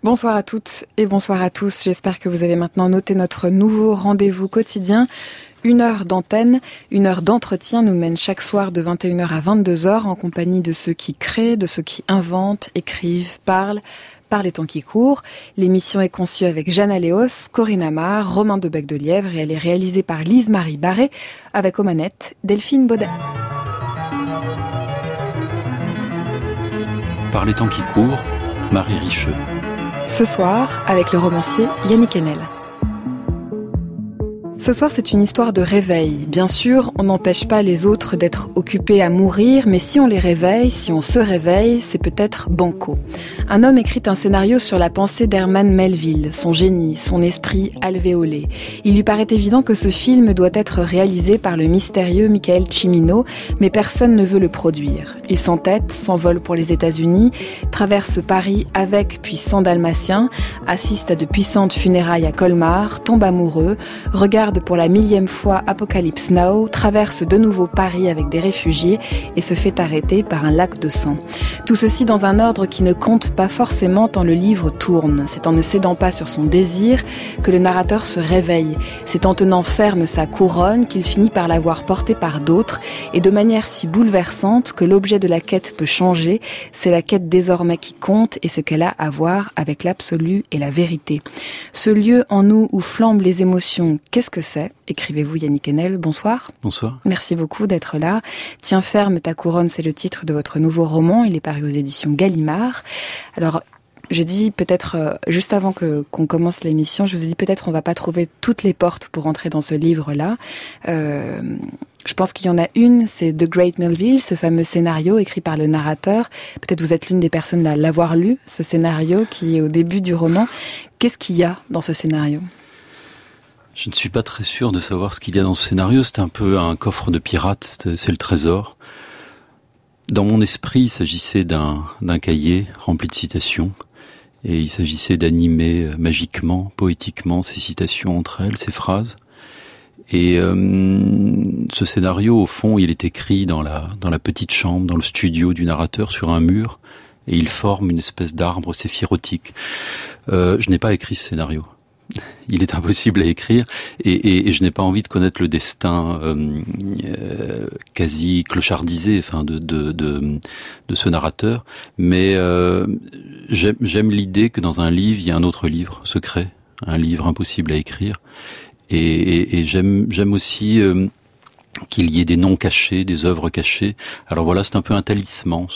Bonsoir à toutes et bonsoir à tous. J'espère que vous avez maintenant noté notre nouveau rendez-vous quotidien. 1 heure d'antenne, 1 heure d'entretien nous mène chaque soir de 21h à 22h en compagnie de ceux qui créent, de ceux qui inventent, écrivent, parlent par les temps qui courent. L'émission est conçue avec Jeanne Aléos, Corinne Amar, Romain Debec de Lièvre et elle est réalisée par Lise-Marie Barré avec aux manettes Delphine Baudet. Par les temps qui courent, Marie Richeux. Ce soir, avec le romancier Yannick Enel. Ce soir, c'est une histoire de réveil. Bien sûr, on n'empêche pas les autres d'être occupés à mourir, mais si on les réveille, si on se réveille, c'est peut-être banco. Un homme écrit un scénario sur la pensée d'Herman Melville, son génie, son esprit alvéolé. Il lui paraît évident que ce film doit être réalisé par le mystérieux Michael Cimino, mais personne ne veut le produire. Il s'entête, s'envole pour les États-Unis, traverse Paris avec puis sans dalmatien, assiste à de puissantes funérailles à Colmar, tombe amoureux, regarde pour la 1000e fois Apocalypse Now, traverse de nouveau Paris avec des réfugiés et se fait arrêter par un lac de sang. Tout ceci dans un ordre qui ne compte pas forcément tant le livre tourne. C'est en ne cédant pas sur son désir que le narrateur se réveille. C'est en tenant ferme sa couronne qu'il finit par la voir portée par d'autres et de manière si bouleversante que l'objet de la quête peut changer. C'est la quête désormais qui compte et ce qu'elle a à voir avec l'absolu et la vérité. Ce lieu en nous où flambent les émotions, qu'est-ce que c'est ? Écrivez-vous Yannick Enel, bonsoir. Bonsoir. Merci beaucoup d'être là. Tiens ferme ta couronne, c'est le titre de votre nouveau roman. Il est paru aux éditions Gallimard. Alors, j'ai dit peut-être, juste avant qu'on commence l'émission, je vous ai dit peut-être on va pas trouver toutes les portes pour entrer dans ce livre-là. Je pense qu'il y en a une, c'est The Great Melville, ce fameux scénario écrit par le narrateur. Peut-être vous êtes l'une des personnes à l'avoir lu, ce scénario qui est au début du roman. Qu'est-ce qu'il y a dans ce scénario ? Je ne suis pas très sûr de savoir ce qu'il y a dans ce scénario. C'est un peu un coffre de pirate, c'est le trésor. Dans mon esprit, il s'agissait d'un cahier rempli de citations. Et il s'agissait d'animer magiquement, poétiquement ces citations entre elles, ces phrases. Et ce scénario, au fond, il est écrit dans la petite chambre, dans le studio du narrateur, sur un mur. Et il forme une espèce d'arbre séphirotique. Je n'ai pas écrit ce scénario. Il est impossible à écrire et je n'ai pas envie de connaître le destin quasi clochardisé de ce narrateur, mais j'aime l'idée que dans un livre il y a un autre livre secret, un livre impossible à écrire et j'aime aussi qu'il y ait des noms cachés, des œuvres cachées. Alors voilà, c'est un peu un talisman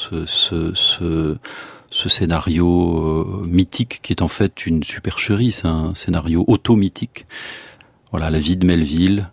ce scénario mythique qui est en fait une supercherie, c'est un scénario auto-mythique. Voilà, la vie de Melville,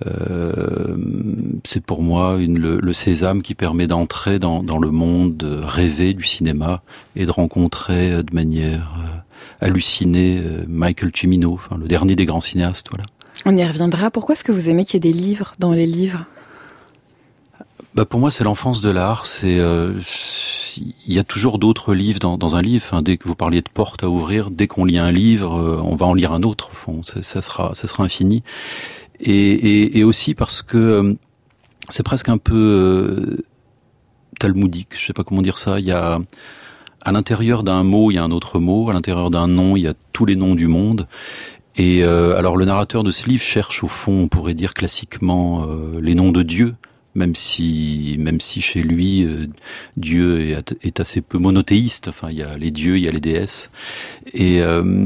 c'est pour moi le sésame qui permet d'entrer dans le monde rêvé du cinéma et de rencontrer de manière hallucinée Michael Cimino, le dernier des grands cinéastes. Voilà. On y reviendra. Pourquoi est-ce que vous aimez qu'il y ait des livres dans les livres ? Pour moi, c'est l'enfance de l'art. Il y a toujours d'autres livres dans un livre. Dès que vous parliez de porte à ouvrir, dès qu'on lit un livre, on va en lire un autre. Au fond, ça sera infini. Et aussi parce que c'est presque un peu talmudique. Je sais pas comment dire ça. Il y a à l'intérieur d'un mot, il y a un autre mot. À l'intérieur d'un nom, il y a tous les noms du monde. Et alors, le narrateur de ce livre cherche, au fond, on pourrait dire classiquement, les noms de Dieu. Même si chez lui Dieu est assez peu monothéiste. Enfin, il y a les dieux, il y a les déesses. Et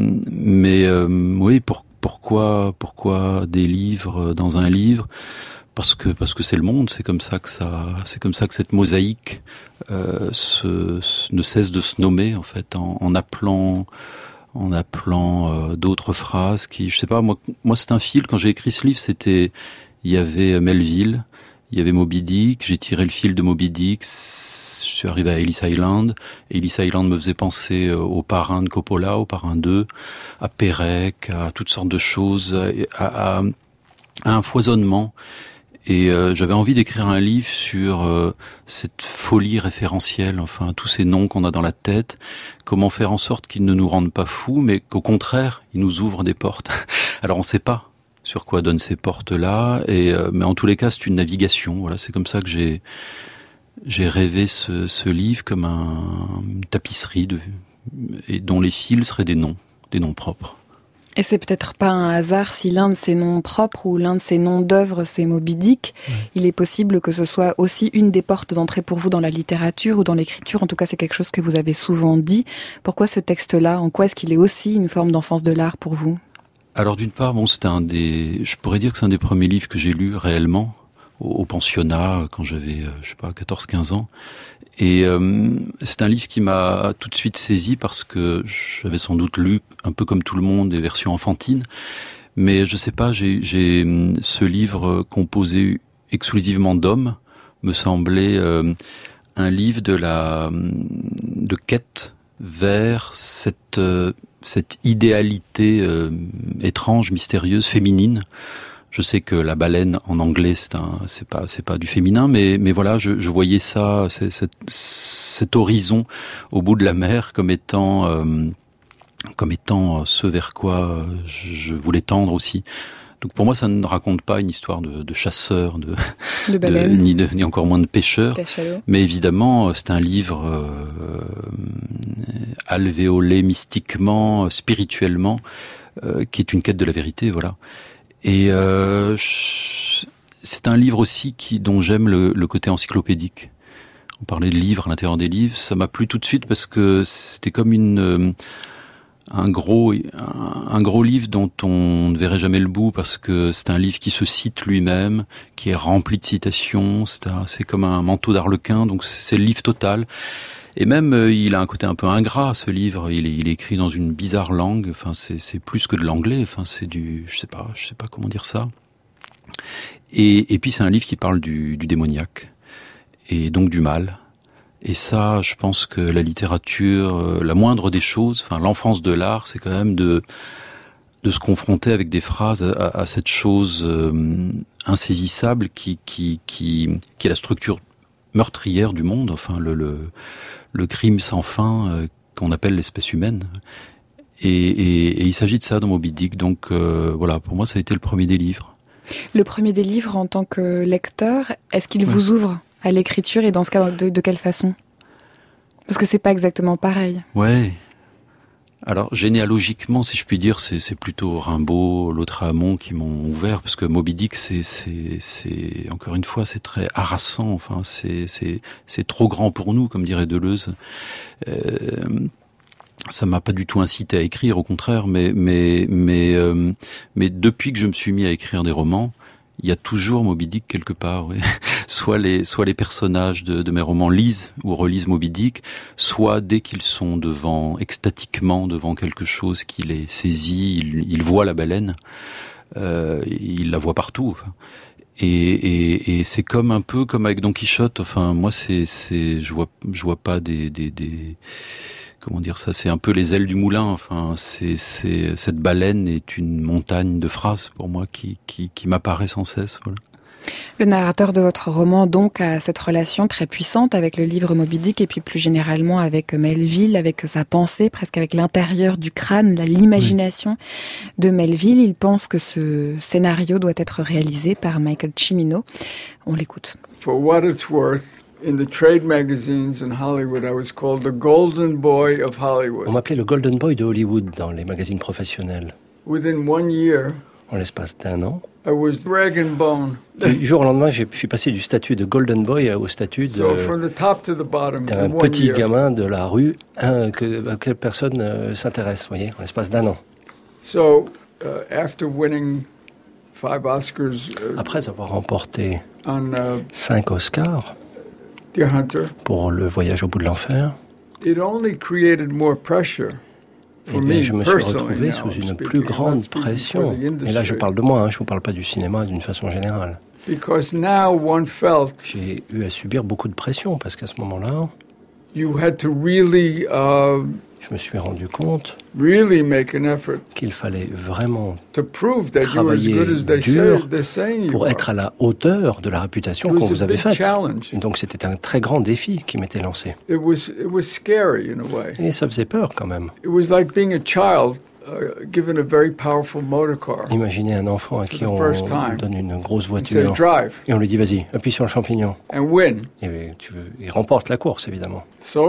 oui, pourquoi des livres dans un livre ? Parce que c'est le monde. C'est comme ça que cette mosaïque ne cesse de se nommer en fait en appelant d'autres phrases qui, je sais pas, moi c'est un fil. Quand j'ai écrit ce livre, il y avait Melville. Il y avait Moby Dick, j'ai tiré le fil de Moby Dick, je suis arrivé à Ellis Island. Ellis Island me faisait penser au Parrain de Coppola, au Parrain 2, à Pérec, à toutes sortes de choses, à un foisonnement. Et j'avais envie d'écrire un livre sur cette folie référentielle, enfin tous ces noms qu'on a dans la tête, comment faire en sorte qu'ils ne nous rendent pas fous, mais qu'au contraire, ils nous ouvrent des portes. Alors on ne sait pas sur quoi donnent ces portes-là, mais en tous les cas, c'est une navigation. Voilà, c'est comme ça que j'ai rêvé ce livre comme une tapisserie de et dont les fils seraient des noms propres. Et c'est peut-être pas un hasard si l'un de ses noms propres ou l'un de ses noms d'œuvre, c'est Moby Dick. Il est possible que ce soit aussi une des portes d'entrée pour vous dans la littérature ou dans l'écriture. En tout cas, c'est quelque chose que vous avez souvent dit. Pourquoi ce texte-là? En quoi est-ce qu'il est aussi une forme d'enfance de l'art pour vous? Alors d'une part, je pourrais dire que c'est un des premiers livres que j'ai lus réellement au pensionnat quand j'avais, 14-15 ans. Et c'est un livre qui m'a tout de suite saisi parce que j'avais sans doute lu, un peu comme tout le monde, des versions enfantines. Mais je sais pas, j'ai ce livre composé exclusivement d'hommes me semblait un livre de quête vers cette idéalité étrange, mystérieuse, féminine. Je sais que la baleine en anglais c'est pas du féminin, mais voilà, je voyais ça, cet horizon au bout de la mer comme étant ce vers quoi je voulais tendre aussi. Donc pour moi, ça ne raconte pas une histoire de chasseurs, de baleines, ni encore moins de pêcheurs. Mais évidemment, c'est un livre alvéolé mystiquement, spirituellement, qui est une quête de la vérité, voilà. Et c'est un livre aussi dont j'aime le côté encyclopédique. On parlait de livres à l'intérieur des livres, ça m'a plu tout de suite parce que c'était comme un gros livre dont on ne verrait jamais le bout parce que c'est un livre qui se cite lui-même, qui est rempli de citations, c'est comme un manteau d'arlequin, donc c'est le livre total. Et même, il a un côté un peu ingrat, ce livre. Il est écrit dans une bizarre langue. Enfin, c'est plus que de l'anglais. Enfin, c'est je sais pas comment dire ça. Et puis, c'est un livre qui parle du démoniaque. Et donc du mal. Et ça, je pense que la littérature, la moindre des choses, enfin, l'enfance de l'art, c'est quand même de se confronter avec des phrases à cette chose insaisissable qui est la structure meurtrière du monde. Enfin, le crime sans fin qu'on appelle l'espèce humaine. Et il s'agit de ça dans Moby Dick. Donc voilà, pour moi, ça a été le premier des livres. Le premier des livres en tant que lecteur, est-ce qu'il vous ouvre à l'écriture et dans ce cas, de quelle façon? Parce que c'est pas exactement pareil. Ouais. Alors, généalogiquement, si je puis dire, c'est plutôt Rimbaud, Lautréamont qui m'ont ouvert, parce que Moby Dick, c'est encore une fois, c'est très harassant. Enfin, c'est trop grand pour nous, comme dirait Deleuze. Ça m'a pas du tout incité à écrire, au contraire. Mais depuis que je me suis mis à écrire des romans, il y a toujours Moby Dick quelque part, oui. Soit les personnages de mes romans lisent ou relisent Moby Dick, soit dès qu'ils sont extatiquement devant quelque chose qui les saisit, ils voient la baleine, ils la voient partout. Enfin. Et c'est un peu comme avec Don Quichotte. Enfin, moi, je vois pas des comment dire ça, c'est un peu les ailes du moulin. Enfin, cette baleine est une montagne de phrases pour moi qui m'apparaît sans cesse. Voilà. Le narrateur de votre roman, donc, a cette relation très puissante avec le livre Moby Dick et puis plus généralement avec Melville, avec sa pensée, presque avec l'intérieur du crâne, l'imagination de Melville. Il pense que ce scénario doit être réalisé par Michael Cimino. On l'écoute. For what it's worth, in the trade magazines in Hollywood, I was called the Golden Boy of Hollywood. On m'appelait le Golden Boy de Hollywood dans les magazines professionnels. Within 1 year, en l'espace d'1 an, I was rag and bone. Du jour au lendemain, je suis passé du statut de Golden Boy au statut d'un petit gamin de la rue à quelle personne s'intéresse, vous voyez, en l'espace d'1 an. So, after winning 5 Oscars, après avoir remporté 5 Oscars Deer Hunter, pour Le Voyage au bout de l'enfer, it only created more pressure. Eh bien, je me suis retrouvé sous une plus grande pression. Et là, je parle de moi, je ne vous parle pas du cinéma d'une façon générale. J'ai eu à subir beaucoup de pression, parce qu'à ce moment-là, je me suis rendu compte qu'il fallait vraiment travailler dur pour être à la hauteur de la réputation qu'on vous avait faite. Et donc c'était un très grand défi qui m'était lancé. Et ça faisait peur quand même. Imaginez un enfant à qui on donne une grosse voiture et on lui dit vas-y, appuie sur le champignon. Et il remporte la course, évidemment.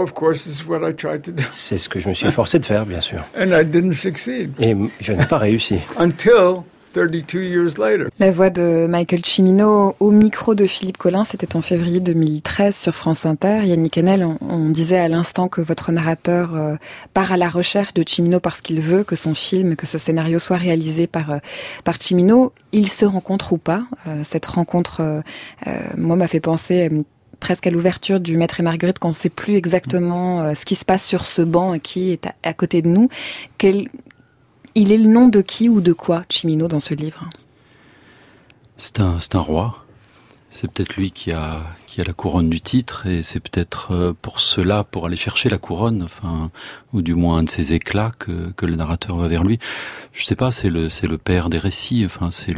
C'est ce que je me suis efforcé de faire, bien sûr. Et je n'ai pas réussi. 32 years later. La voix de Michael Cimino au micro de Philippe Collin, c'était en février 2013 sur France Inter. Yannick Enel, on disait à l'instant que votre narrateur part à la recherche de Cimino parce qu'il veut que son film, que ce scénario soit réalisé par Cimino. Ils se rencontrent ou pas? Cette rencontre, moi, m'a fait penser presque à l'ouverture du Maître et Marguerite, qu'on ne sait plus exactement ce qui se passe sur ce banc et qui est à côté de nous. Il est le nom de qui ou de quoi, Cimino, dans ce livre? C'est un roi. C'est peut-être lui qui a la couronne du titre, et c'est peut-être pour aller chercher la couronne, enfin, ou du moins un de ses éclats que le narrateur va vers lui. Je sais pas, c'est le père des récits. Enfin, c'est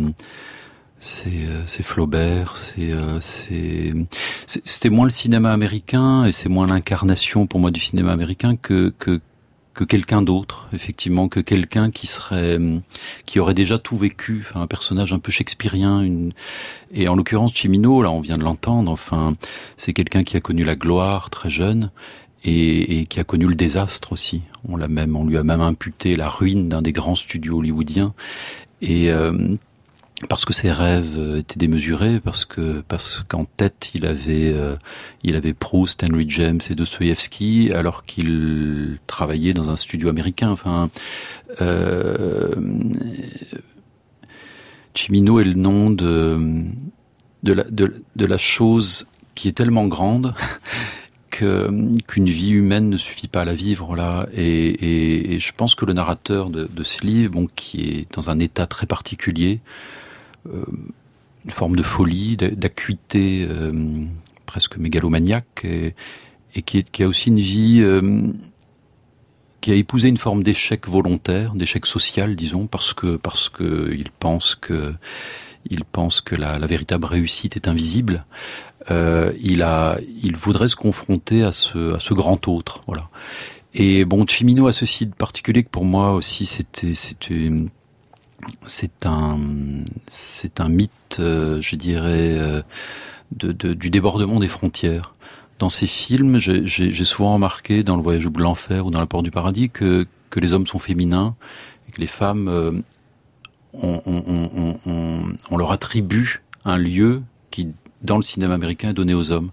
Flaubert. C'était moins le cinéma américain, et c'est moins l'incarnation pour moi du cinéma américain que quelqu'un d'autre, effectivement, que quelqu'un qui aurait déjà tout vécu, enfin, un personnage un peu shakespearien, et en l'occurrence Cimino, là on vient de l'entendre, enfin, c'est quelqu'un qui a connu la gloire très jeune, et qui a connu le désastre aussi. On lui a même imputé la ruine d'un des grands studios hollywoodiens, et parce que ses rêves étaient démesurés, parce qu'en tête il avait Proust, Henry James et Dostoïevski, alors qu'il travaillait dans un studio américain. Enfin, Cimino est le nom de la chose qui est tellement grande qu'une vie humaine ne suffit pas à la vivre, là. Et je pense que le narrateur de ce livre, bon, qui est dans un état très particulier, une forme de folie, d'acuité presque mégalomaniaque, et qui a aussi une vie qui a épousé une forme d'échec volontaire, d'échec social, disons, parce que il pense que la véritable réussite est invisible. Il voudrait se confronter à ce grand autre, voilà. Et bon, Cimino a ceci de particulier que pour moi aussi c'est un mythe, je dirais, du débordement des frontières. Dans ces films, j'ai souvent remarqué, dans Le Voyage au bout de l'enfer ou dans La Porte du paradis, que les hommes sont féminins et que les femmes, on leur attribue un lieu qui, dans le cinéma américain, est donné aux hommes.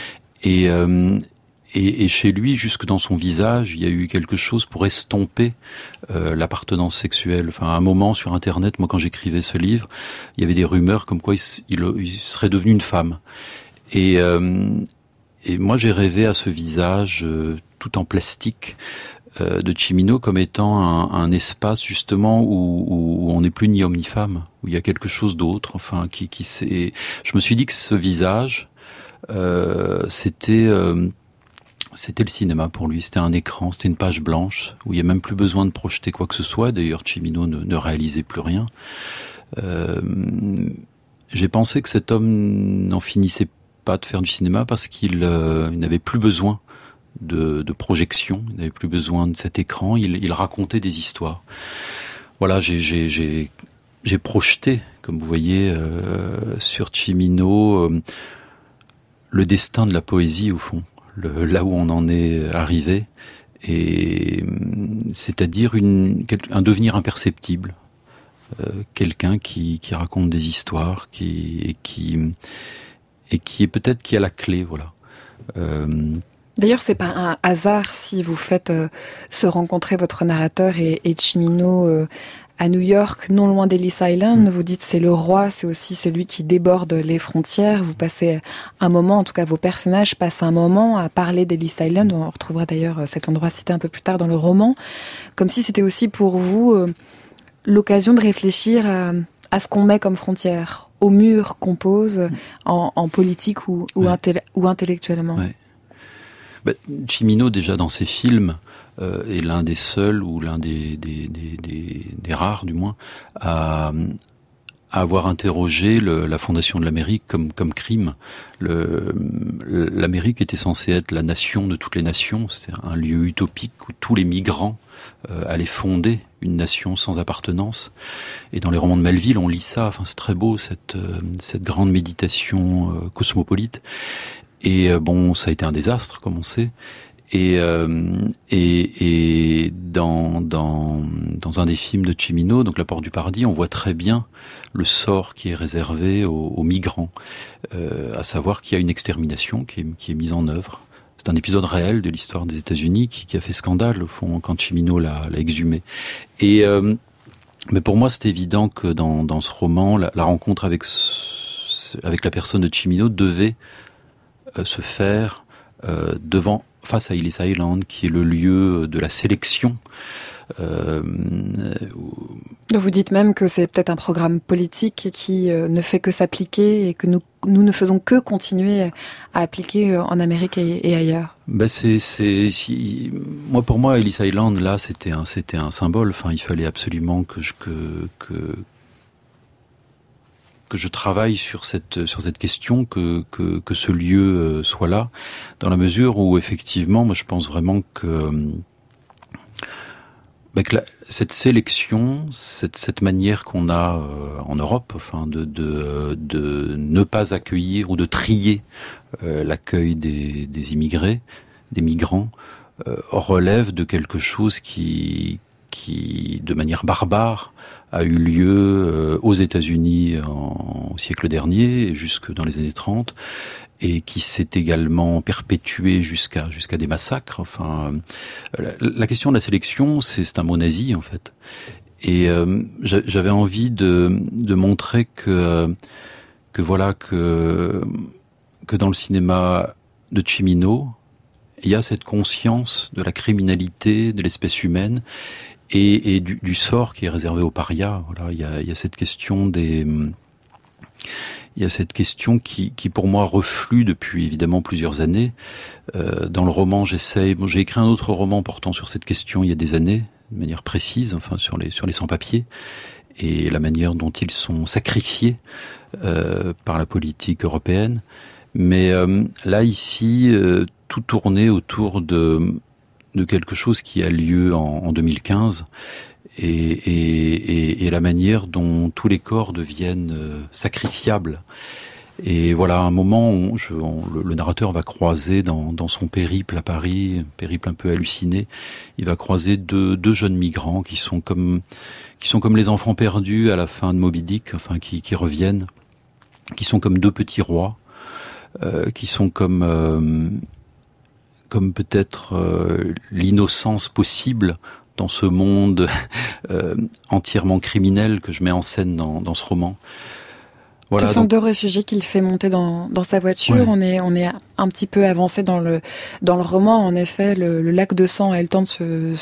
Et chez lui, jusque dans son visage, il y a eu quelque chose pour estomper l'appartenance sexuelle. Enfin, à un moment sur Internet, moi, quand j'écrivais ce livre, il y avait des rumeurs comme quoi il serait devenu une femme. Et moi, j'ai rêvé à ce visage tout en plastique de Cimino comme étant un espace justement où on n'est plus ni homme ni femme, où il y a quelque chose d'autre. Enfin, je me suis dit que ce visage, c'était le cinéma pour lui, c'était un écran, c'était une page blanche, où il n'y a même plus besoin de projeter quoi que ce soit. D'ailleurs, Cimino ne réalisait plus rien. J'ai pensé que cet homme n'en finissait pas de faire du cinéma parce qu'il n'avait plus besoin de projection, il n'avait plus besoin de cet écran, il racontait des histoires. Voilà, j'ai projeté, comme vous voyez, sur Cimino, le destin de la poésie, au fond. Là où on en est arrivé, et c'est-à-dire un devenir imperceptible, quelqu'un qui raconte des histoires, et qui est peut-être qui a la clé, voilà. D'ailleurs, c'est pas un hasard si vous faites se rencontrer votre narrateur et Cimino à New York, non loin d'Ellis Island. Vous dites c'est le roi, c'est aussi celui qui déborde les frontières. Vous passez un moment, en tout cas vos personnages passent un moment à parler d'Ellis Island. On retrouvera d'ailleurs cet endroit cité un peu plus tard dans le roman. Comme si c'était aussi pour vous l'occasion de réfléchir à ce qu'on met comme frontière, au mur qu'on pose en politique ou intellectuellement. Ouais. Cimino, déjà dans ses films, est l'un des seuls, ou l'un des rares du moins, à avoir interrogé la fondation de l'Amérique comme crime. L'Amérique était censée être la nation de toutes les nations, c'était un lieu utopique où tous les migrants allait fonder une nation sans appartenance. Et dans les romans de Melville, on lit ça. Enfin, c'est très beau cette grande méditation cosmopolite. Et ça a été un désastre, comme on sait. Et dans un des films de Cimino, donc La Porte du Paradis, on voit très bien le sort qui est réservé aux migrants, à savoir qu'il y a une extermination qui est mise en œuvre. C'est un épisode réel de l'histoire des États-Unis qui a fait scandale au fond quand Cimino l'a exhumé. Mais pour moi, c'est évident que dans ce roman, la rencontre avec la personne de Cimino devait se faire face à Ellis Island, qui est le lieu de la sélection. Vous dites même que c'est peut-être un programme politique qui ne fait que s'appliquer et que nous ne faisons que continuer à appliquer en Amérique et ailleurs. Pour moi, Ellis Island, là, c'était un symbole. Enfin, il fallait absolument que je travaille sur cette question, que ce lieu soit là, dans la mesure où effectivement, moi je pense vraiment que cette sélection, cette manière qu'on a en Europe, enfin de ne pas accueillir ou de trier l'accueil des immigrés, des migrants, relève de quelque chose qui de manière barbare a eu lieu aux États-Unis au siècle dernier, jusque dans les années 30, et qui s'est également perpétué jusqu'à des massacres. Enfin, la question de la sélection, c'est un mot nazi en fait. Et j'avais envie de montrer que dans le cinéma de Cimino, il y a cette conscience de la criminalité de l'espèce humaine et du sort qui est réservé aux parias. Voilà, il y a cette question il y a cette question qui pour moi reflue depuis évidemment plusieurs années. Dans le roman, j'ai écrit un autre roman portant sur cette question il y a des années, de manière précise, enfin sur les sans-papiers et la manière dont ils sont sacrifiés par la politique européenne. Mais là ici, tout tournait autour de quelque chose qui a lieu en 2015 et la manière dont tous les corps deviennent sacrifiables. Et voilà, à un moment où le narrateur va croiser dans son périple à Paris, un périple un peu halluciné, il va croiser deux jeunes migrants qui sont comme les enfants perdus à la fin de Moby Dick, enfin qui reviennent, qui sont comme deux petits rois, qui sont comme peut-être l'innocence possible dans ce monde entièrement criminel que je mets en scène dans ce roman. Voilà, ce sont deux réfugiés qu'il fait monter dans sa voiture. Ouais. On est un petit peu avancé dans le roman. En effet, le lac de sang a le temps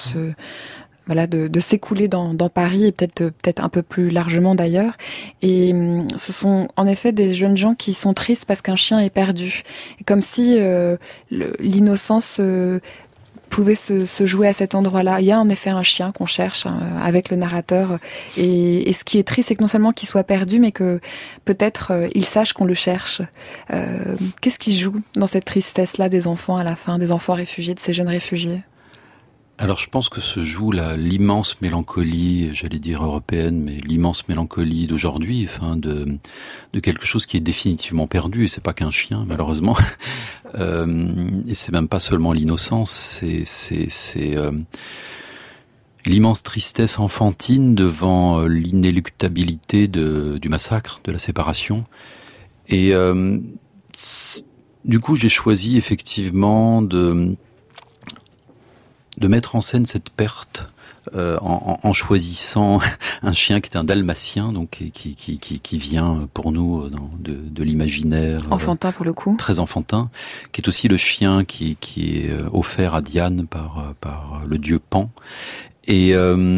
de s'écouler dans Paris et peut-être un peu plus largement d'ailleurs. Et ce sont en effet des jeunes gens qui sont tristes parce qu'un chien est perdu. Et comme si l'innocence pouvait se jouer à cet endroit-là. Il y a en effet un chien qu'on cherche avec le narrateur. Et ce qui est triste, c'est que non seulement qu'il soit perdu, mais que peut-être il sache qu'on le cherche. Qu'est-ce qui joue dans cette tristesse-là des enfants à la fin, des enfants réfugiés, de ces jeunes réfugiés ? Alors je pense que se joue l'immense mélancolie, j'allais dire européenne, mais l'immense mélancolie d'aujourd'hui, enfin de quelque chose qui est définitivement perdu. Et c'est pas qu'un chien, malheureusement. Et c'est même pas seulement l'innocence, c'est l'immense tristesse enfantine devant l'inéluctabilité du massacre, de la séparation. Et du coup, j'ai choisi effectivement de mettre en scène cette perte en choisissant un chien qui est un dalmatien, donc qui vient pour nous de l'imaginaire enfantin pour le coup, très enfantin, qui est aussi le chien qui est offert à Diane par le dieu Pan. Et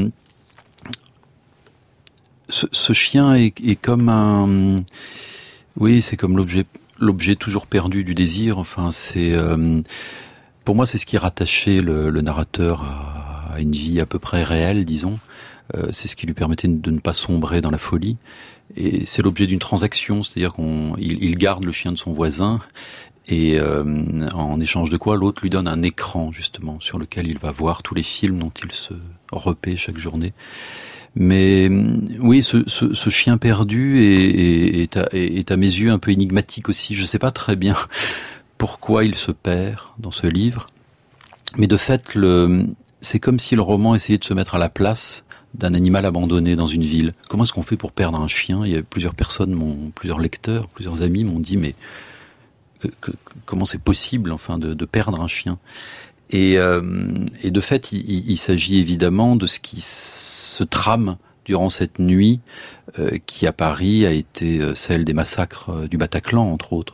ce chien est comme c'est comme l'objet toujours perdu du désir. Enfin, c'est pour moi, c'est ce qui rattachait le narrateur à une vie à peu près réelle, disons. C'est ce qui lui permettait de ne pas sombrer dans la folie. Et c'est l'objet d'une transaction, c'est-à-dire qu'il garde le chien de son voisin Et en échange de quoi, l'autre lui donne un écran, justement, sur lequel il va voir tous les films dont il se repaît chaque journée. Mais oui, ce chien perdu est à mes yeux un peu énigmatique aussi. Je ne sais pas très bien pourquoi il se perd dans ce livre. Mais de fait, c'est comme si le roman essayait de se mettre à la place d'un animal abandonné dans une ville. Comment est-ce qu'on fait pour perdre un chien ? Il y a plusieurs lecteurs, plusieurs amis m'ont dit, mais comment c'est possible, enfin, de perdre un chien ? Et de fait, il s'agit évidemment de ce qui se trame durant cette nuit, qui à Paris a été celle des massacres du Bataclan, entre autres.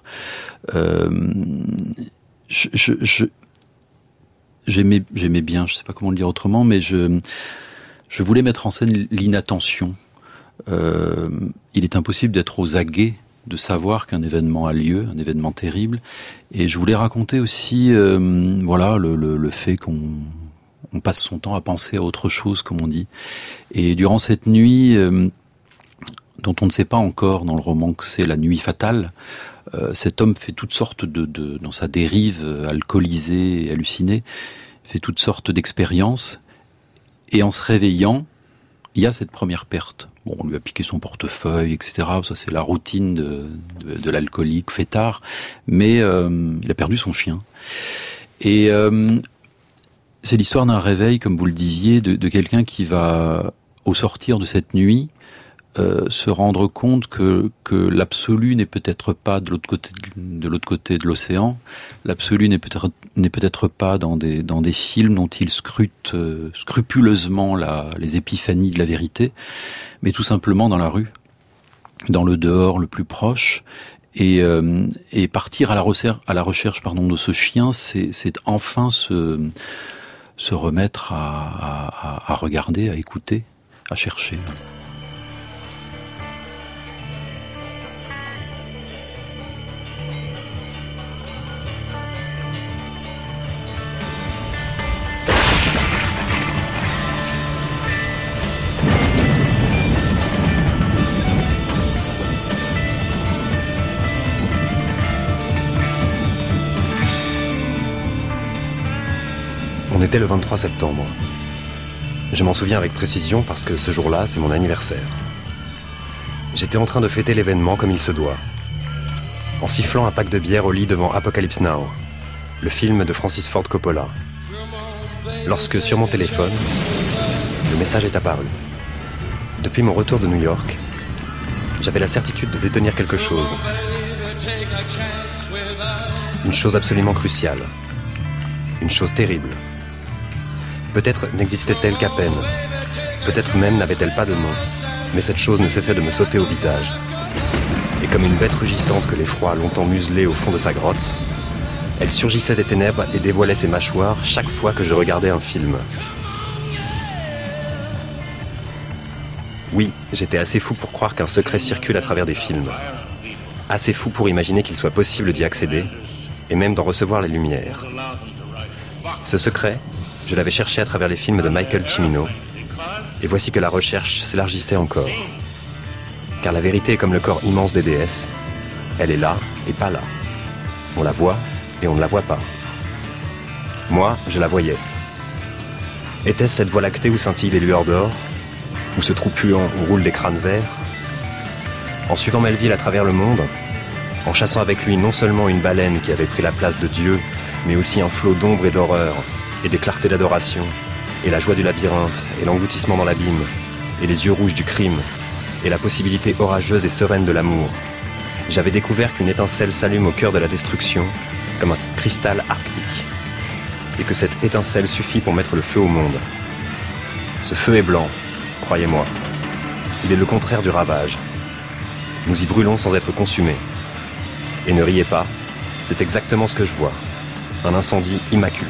J'aimais bien, je ne sais pas comment le dire autrement, mais je voulais mettre en scène l'inattention. Il est impossible d'être aux aguets, de savoir qu'un événement a lieu, un événement terrible. Et je voulais raconter aussi le fait qu'on passe son temps à penser à autre chose, comme on dit. Et durant cette nuit, dont on ne sait pas encore dans le roman que c'est la nuit fatale, cet homme fait toutes sortes dans sa dérive alcoolisée et hallucinée, fait toutes sortes d'expériences. Et en se réveillant, il y a cette première perte. Bon, on lui a piqué son portefeuille, etc. Ça, c'est la routine de l'alcoolique fêtard. Mais il a perdu son chien. Et c'est l'histoire d'un réveil, comme vous le disiez, de quelqu'un qui va, au sortir de cette nuit, se rendre compte que l'absolu n'est peut-être pas de l'autre côté de l'océan. L'absolu n'est peut-être pas dans des films dont il scrute scrupuleusement les épiphanies de la vérité, mais tout simplement dans la rue, dans le dehors le plus proche. Et partir à la recherche de ce chien, c'est enfin se remettre à regarder, à écouter, à chercher. On était le 23 septembre. Je m'en souviens avec précision parce que ce jour-là, c'est mon anniversaire. J'étais en train de fêter l'événement comme il se doit, en sifflant un pack de bière au lit devant Apocalypse Now, le film de Francis Ford Coppola. Lorsque sur mon téléphone, le message est apparu. Depuis mon retour de New York, j'avais la certitude de détenir quelque chose. Une chose absolument cruciale. Une chose terrible. Peut-être n'existait-elle qu'à peine. Peut-être même n'avait-elle pas de nom. Mais cette chose ne cessait de me sauter au visage. Et comme une bête rugissante que l'effroi a longtemps muselée au fond de sa grotte, elle surgissait des ténèbres et dévoilait ses mâchoires chaque fois que je regardais un film. Oui, j'étais assez fou pour croire qu'un secret circule à travers des films. Assez fou pour imaginer qu'il soit possible d'y accéder, et même d'en recevoir les lumières. Ce secret, je l'avais cherché à travers les films de Michael Cimino, et voici que la recherche s'élargissait encore. Car la vérité est comme le corps immense des déesses, elle est là et pas là. On la voit et on ne la voit pas. Moi, je la voyais. Était-ce cette voie lactée où scintillent les lueurs d'or, où ce trou puant où roulent des crânes verts? En suivant Melville à travers le monde, en chassant avec lui non seulement une baleine qui avait pris la place de Dieu, mais aussi un flot d'ombre et d'horreur, et des clartés d'adoration, et la joie du labyrinthe, et l'engloutissement dans l'abîme, et les yeux rouges du crime, et la possibilité orageuse et sereine de l'amour. J'avais découvert qu'une étincelle s'allume au cœur de la destruction, comme un cristal arctique, et que cette étincelle suffit pour mettre le feu au monde. Ce feu est blanc, croyez-moi. Il est le contraire du ravage. Nous y brûlons sans être consumés. Et ne riez pas, c'est exactement ce que je vois. Un incendie immaculé.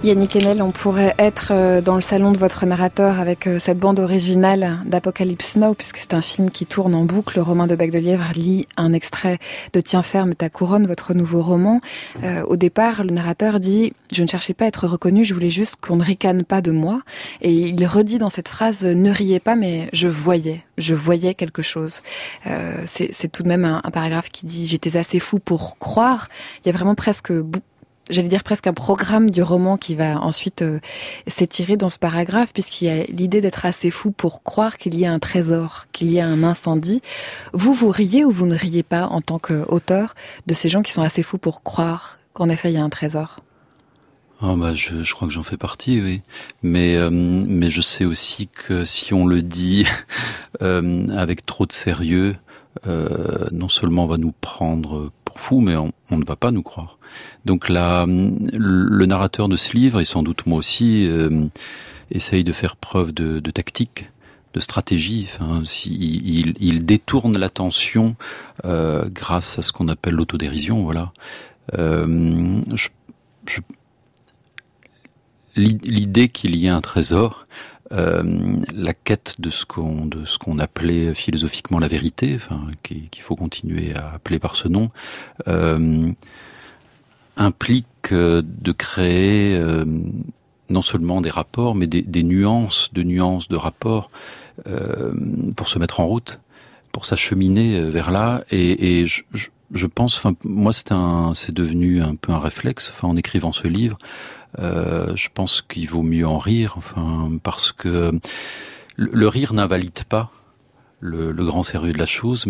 Yannick Enel, on pourrait être dans le salon de votre narrateur avec cette bande originale d'Apocalypse Now, puisque c'est un film qui tourne en boucle. Romain de Bec de Lièvre lit un extrait de Tiens ferme ta couronne, votre nouveau roman. Au départ, le narrateur dit « Je ne cherchais pas à être reconnu, je voulais juste qu'on ne ricane pas de moi ». Et il redit dans cette phrase « Ne riez pas, mais je voyais quelque chose ». C'est tout de même un paragraphe qui dit « J'étais assez fou pour croire ». Il y a vraiment presque un programme du roman qui va ensuite s'étirer dans ce paragraphe, puisqu'il y a l'idée d'être assez fou pour croire qu'il y a un trésor, qu'il y a un incendie. Vous riez ou vous ne riez pas en tant qu'auteur de ces gens qui sont assez fous pour croire qu'en effet il y a un trésor? Je crois que j'en fais partie, oui. Mais je sais aussi que si on le dit avec trop de sérieux, non seulement on va nous prendre pour fous, mais on ne va pas nous croire. Donc là, le narrateur de ce livre, et sans doute moi aussi, essaye de faire preuve de tactique, de stratégie. Enfin, il détourne l'attention grâce à ce qu'on appelle l'autodérision. Voilà. L'idée qu'il y ait un trésor, la quête de ce qu'on appelait philosophiquement la vérité, enfin qu'il faut continuer à appeler par ce nom, implique de créer non seulement des rapports, mais des nuances de rapports pour se mettre en route, pour s'acheminer vers là. Et je pense, enfin moi c'est devenu un peu un réflexe. Enfin en écrivant ce livre, je pense qu'il vaut mieux en rire. Enfin parce que le rire n'invalide pas le grand sérieux de la chose,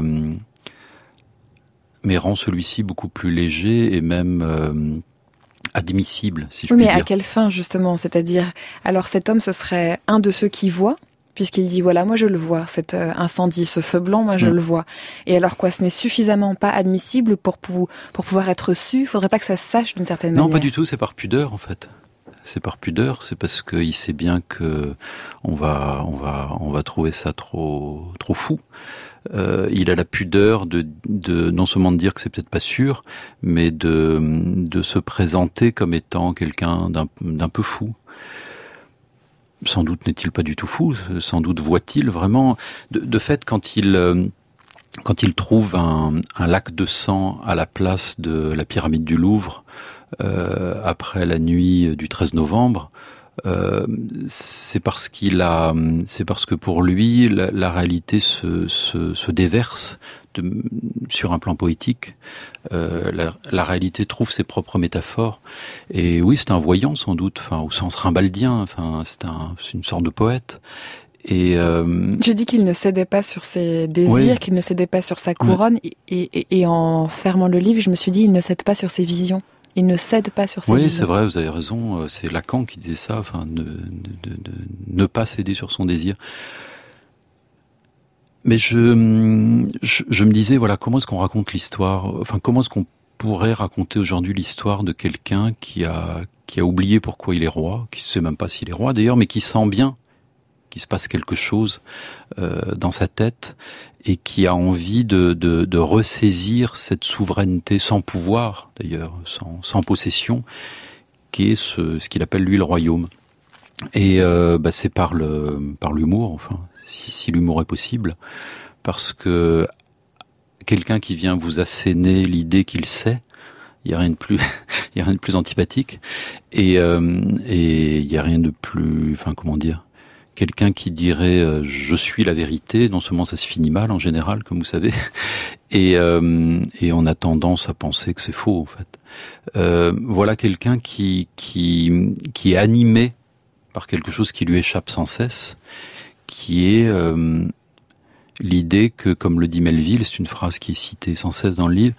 mais rend celui-ci beaucoup plus léger et même admissible, si je puis dire. Oui, mais à quelle fin, justement? C'est-à-dire, alors cet homme, ce serait un de ceux qui voient, puisqu'il dit, voilà, moi je le vois, cet incendie, ce feu blanc, moi je le vois. Et alors quoi, ce n'est suffisamment pas admissible pour pouvoir être su? Il faudrait pas que ça se sache d'une certaine manière. Non, pas du tout, c'est par pudeur, en fait. C'est par pudeur, c'est parce qu'il sait bien que on va trouver ça trop fou. Il a la pudeur de non seulement de dire que c'est peut-être pas sûr, mais de se présenter comme étant quelqu'un d'un peu fou. Sans doute n'est-il pas du tout fou, sans doute voit-il vraiment. De fait, quand il trouve un lac de sang à la place de la pyramide du Louvre, après la nuit du 13 novembre, c'est parce que pour lui la réalité se déverse sur un plan poétique. La réalité trouve ses propres métaphores. Et oui, c'est un voyant sans doute, enfin au sens rimbaldien. Enfin, c'est une sorte de poète. Et je dis qu'il ne cédait pas sur ses désirs, qu'il ne cédait pas sur sa couronne. Et en fermant le livre, je me suis dit, il ne cède pas sur ses visions. Il ne cède pas sur ses visions. Oui, c'est vrai, vous avez raison. C'est Lacan qui disait ça, enfin, de ne pas céder sur son désir. Mais je me disais, voilà, comment est-ce qu'on raconte l'histoire? Enfin, comment est-ce qu'on pourrait raconter aujourd'hui l'histoire de quelqu'un qui a oublié pourquoi il est roi, qui ne sait même pas s'il est roi d'ailleurs, mais qui sent bien qu'il se passe quelque chose dans sa tête et qui a envie de ressaisir cette souveraineté sans pouvoir, d'ailleurs, sans possession, qui est ce qu'il appelle lui le royaume. Et c'est par l'humour, enfin, si l'humour est possible, parce que quelqu'un qui vient vous asséner l'idée qu'il sait, il y a rien de plus antipathique, et il y a rien de plus, enfin comment dire, quelqu'un qui dirait je suis la vérité, non seulement ça se finit mal en général, comme vous savez, et on a tendance à penser que c'est faux en fait. Voilà quelqu'un qui est animé par quelque chose qui lui échappe sans cesse, qui est l'idée que, comme le dit Melville, c'est une phrase qui est citée sans cesse dans le livre,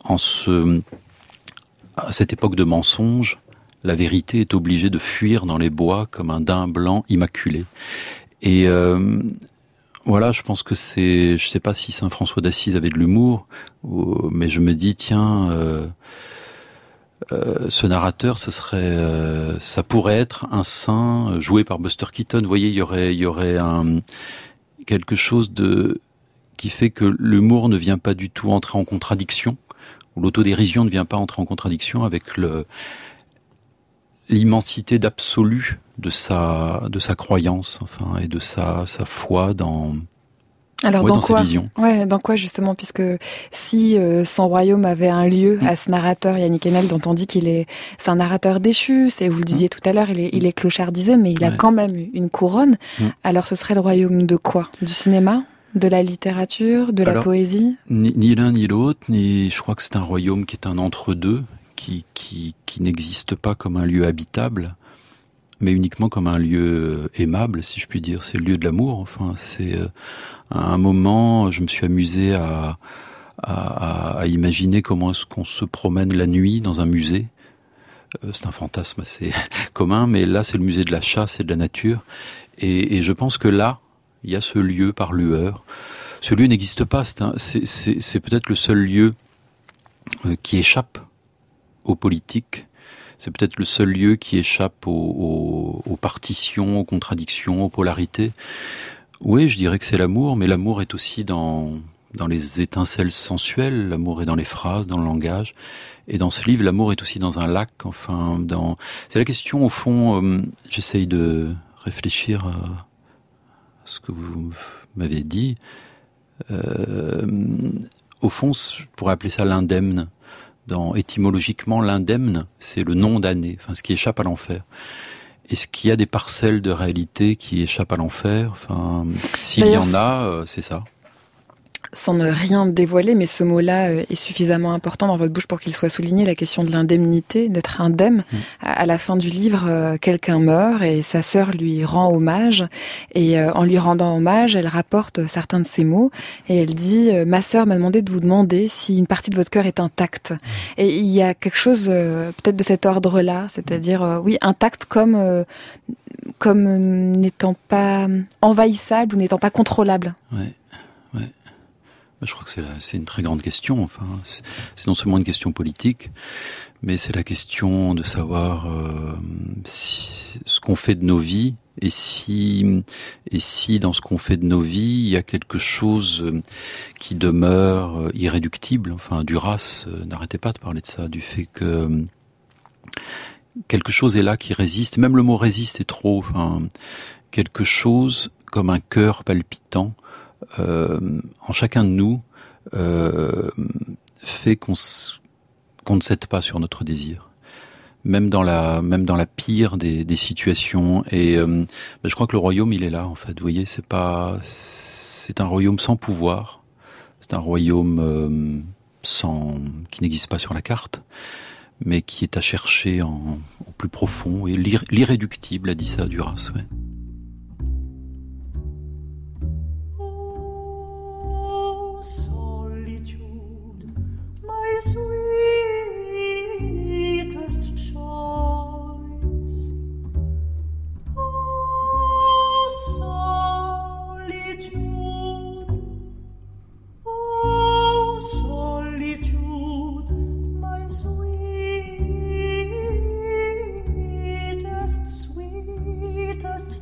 à cette époque de mensonge, la vérité est obligée de fuir dans les bois comme un daim blanc immaculé. Et voilà, je pense que je sais pas si Saint François d'Assise avait de l'humour, mais je me dis, tiens, ce narrateur, ça pourrait être un saint joué par Buster Keaton. Vous voyez, il y aurait quelque chose qui fait que l'humour ne vient pas du tout entrer en contradiction, ou l'autodérision ne vient pas entrer en contradiction avec l'immensité d'absolu de sa croyance, enfin, et de sa foi dans quoi, sa vision. Dans quoi justement, puisque si son royaume avait un lieu à ce narrateur Yannick Enel, dont on dit c'est un narrateur déchu, vous le disiez tout à l'heure, il est clochardisé, mais il a quand même une couronne. Alors ce serait le royaume de quoi? Du cinéma? De la littérature? De la poésie? Ni l'un ni l'autre, je crois que c'est un royaume qui est un entre-deux, qui n'existe pas comme un lieu habitable, mais uniquement comme un lieu aimable, si je puis dire. C'est le lieu de l'amour. Enfin, c'est à un moment, je me suis amusé à imaginer comment est-ce qu'on se promène la nuit dans un musée. C'est un fantasme assez commun, mais là, c'est le musée de la chasse et de la nature. Et je pense que là, il y a ce lieu par lueur. Ce lieu n'existe pas. C'est peut-être le seul lieu qui échappe aux politiques. C'est peut-être le seul lieu qui échappe aux partitions, aux contradictions, aux polarités. Oui, je dirais que c'est l'amour, mais l'amour est aussi dans les étincelles sensuelles, l'amour est dans les phrases, dans le langage. Et dans ce livre, l'amour est aussi dans un lac, enfin, c'est la question, au fond, j'essaye de réfléchir à ce que vous m'avez dit. Au fond, je pourrais appeler ça l'indemne. Étymologiquement, l'indemne, c'est le non damné, enfin, ce qui échappe à l'enfer. Est-ce qu'il y a des parcelles de réalité qui échappent à l'enfer? Enfin, s'il y en a, c'est ça. Sans ne rien dévoiler, mais ce mot-là est suffisamment important dans votre bouche pour qu'il soit souligné, la question de l'indemnité, d'être indemne. À la fin du livre, quelqu'un meurt et sa sœur lui rend hommage. Et en lui rendant hommage, elle rapporte certains de ses mots. Et elle dit « Ma sœur m'a demandé de vous demander si une partie de votre cœur est intacte. » Et il y a quelque chose peut-être de cet ordre-là, c'est-à-dire, oui, intacte comme n'étant pas envahissable ou n'étant pas contrôlable. Ouais. Je crois que c'est une très grande question. Enfin, c'est non seulement une question politique, mais c'est la question de savoir ce qu'on fait de nos vies, et si dans ce qu'on fait de nos vies, il y a quelque chose qui demeure irréductible. Enfin, Duras n'arrêtait pas de parler de ça, du fait que quelque chose est là qui résiste. Même le mot résiste est trop. Enfin, quelque chose comme un cœur palpitant. En chacun de nous fait qu'on ne cède pas sur notre désir, même dans la pire des situations. Et je crois que le royaume, il est là, en fait. Vous voyez, c'est un royaume sans pouvoir, c'est un royaume qui n'existe pas sur la carte, mais qui est à chercher au plus profond. Et l'irréductible a dit ça, Duras. Ouais. Solitude, my sweetest choice. Oh, solitude, my sweetest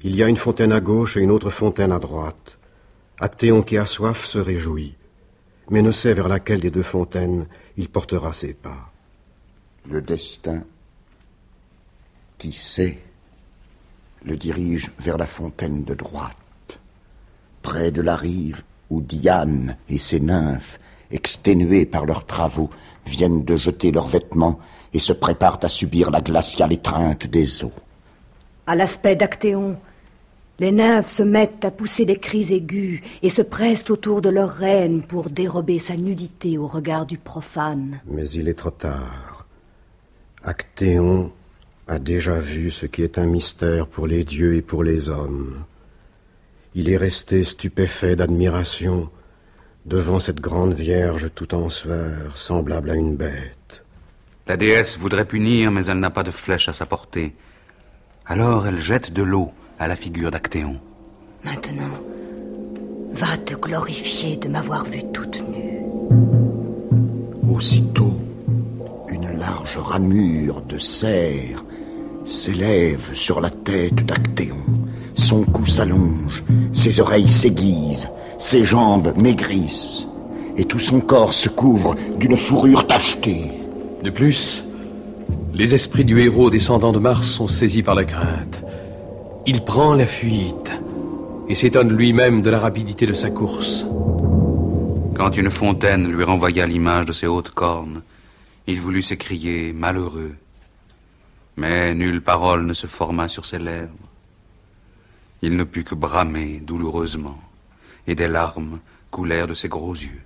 Il y a une fontaine à gauche et une autre fontaine à droite. Actéon qui a soif se réjouit, mais ne sait vers laquelle des deux fontaines il portera ses pas. Le destin, qui sait, le dirige vers la fontaine de droite, près de la rive où Diane et ses nymphes, exténuées par leurs travaux, viennent de jeter leurs vêtements et se préparent à subir la glaciale étreinte des eaux. À l'aspect d'Actéon, les nymphes se mettent à pousser des cris aigus et se pressent autour de leur reine pour dérober sa nudité au regard du profane. Mais il est trop tard. Actéon a déjà vu ce qui est un mystère pour les dieux et pour les hommes. Il est resté stupéfait d'admiration devant cette grande vierge tout en sueur, semblable à une bête. La déesse voudrait punir, mais elle n'a pas de flèche à sa portée. Alors elle jette de l'eau à la figure d'Actéon. Maintenant, va te glorifier de m'avoir vue toute nue. Aussitôt, une large ramure de cerf s'élève sur la tête d'Actéon. Son cou s'allonge, ses oreilles s'aiguisent, ses jambes maigrissent, et tout son corps se couvre d'une fourrure tachetée. De plus, les esprits du héros descendant de Mars sont saisis par la crainte. Il prend la fuite et s'étonne lui-même de la rapidité de sa course. Quand une fontaine lui renvoya l'image de ses hautes cornes, il voulut s'écrier malheureux. Mais nulle parole ne se forma sur ses lèvres. Il ne put que bramer douloureusement, et des larmes coulèrent de ses gros yeux.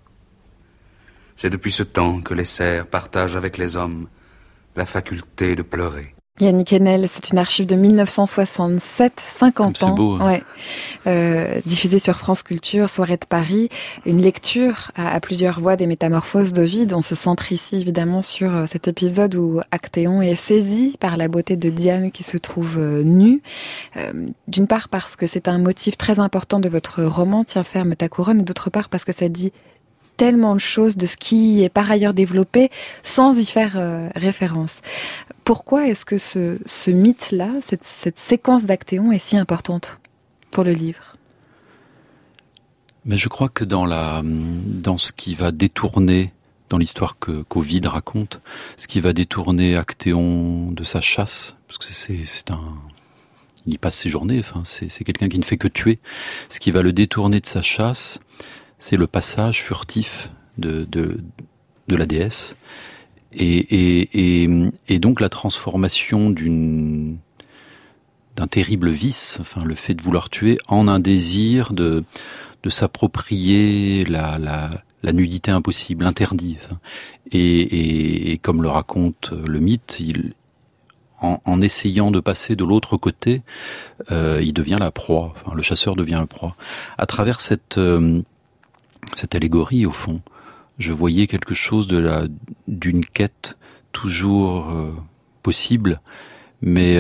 C'est depuis ce temps que les cerfs partagent avec les hommes la faculté de pleurer. Yannick Enel, c'est une archive de 1967, 50 ans. C'est beau. Hein. Ouais. Diffusée sur France Culture, soirée de Paris. Une lecture à plusieurs voix des métamorphoses d'Ovide. On se centre ici évidemment sur cet épisode où Actéon est saisi par la beauté de Diane qui se trouve nue. D'une part parce que c'est un motif très important de votre roman, Tiens ferme ta couronne, et d'autre part parce que ça dit tellement de choses de ce qui est par ailleurs développé sans y faire référence. Pourquoi est-ce que ce mythe-là, cette séquence d'Actéon est si importante pour le livre ? Mais je crois que dans ce qui va détourner, dans l'histoire qu'Ovide raconte, ce qui va détourner Actéon de sa chasse, parce que il y passe ses journées, enfin, c'est quelqu'un qui ne fait que tuer. Ce qui va le détourner de sa chasse, c'est le passage furtif de la déesse. Et donc la transformation d'un terrible vice, enfin le fait de vouloir tuer, en un désir de s'approprier la nudité impossible, l'interdit. Enfin. Et comme le raconte le mythe, en essayant de passer de l'autre côté, il devient la proie. Enfin, le chasseur devient la proie. À travers cette allégorie, au fond, je voyais quelque chose d'une quête toujours possible, mais